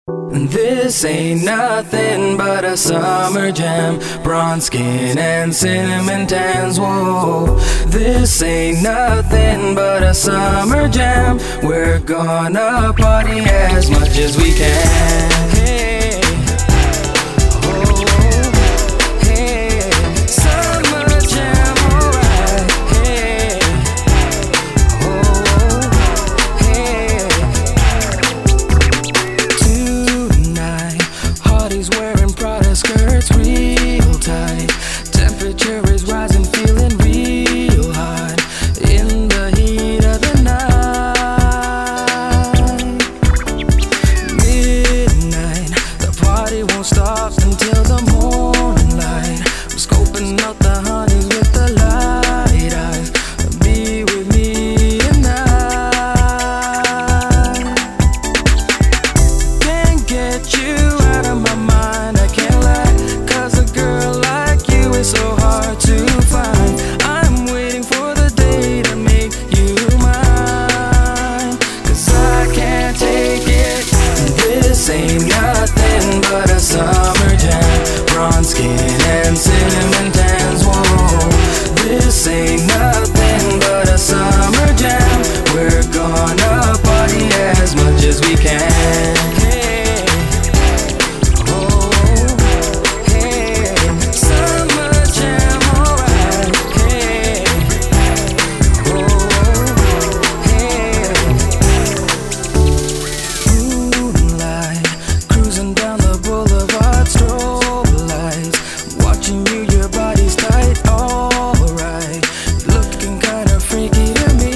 This ain't nothing but a summer jam. Bronze skin and cinnamon tans, whoa. This ain't nothing but a summer jam. We're gonna party as much as we can. Hey, oh, hey, summer jam, alright. Hey, oh, hey. Tonight, Hardy's wearing Prada skirts real tight. Temperature is rising, feeling real hot in the heat of the night. Midnight, the party won't stop until the morning light. I'm scoping out the honeys with the light eyes. Be with me tonight. Can't get you out of my mind, I can't lie. 'Cause a girl like you is so hard to find. I'm waiting for the day to make you mine. 'Cause I can't take it. This ain't nothing but a summer jam. Bronze skin and cinnamon tans, whoa. This ain't nothing but a summer jam. We're gonna party as much as we can. Hey, oh, hey, summer jam, alright. Hey, oh, hey. Moonlight, cruising down the boulevard, strobe lights. Watching you, your body's tight, alright. Looking kinda freaky to me.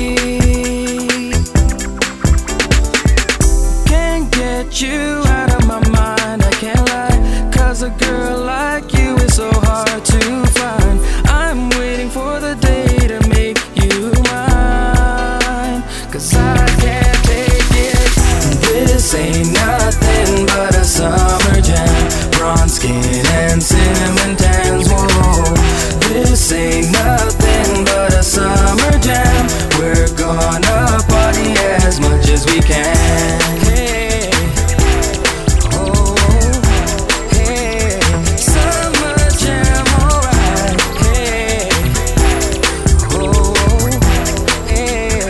Can't get you out of my mind, I can't lie. 'Cause a girl like you is so hard to find. I'm waiting for the day to make you mine. 'Cause I can't take it. This ain't nothing but a summer jam. Bronze skin and cinnamon tans, whoa. This ain't nothing but a summer jam. We're gonna party as much as we can. Hey, oh, hey, summer jam, alright. Hey, oh, hey.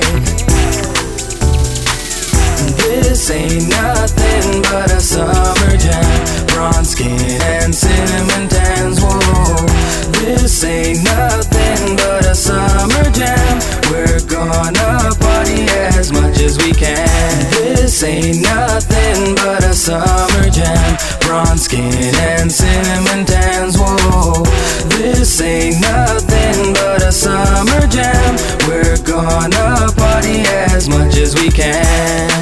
This ain't nothing but a summer jam. Bronze skin and cinnamon tans, whoa. This ain't nothing but a summer jam. We're gonna party as much as we can. This ain't nothing but a summer jam. Bronze skin and cinnamon tans, whoa. This ain't nothing but a summer jam. We're gonna party as much as we can.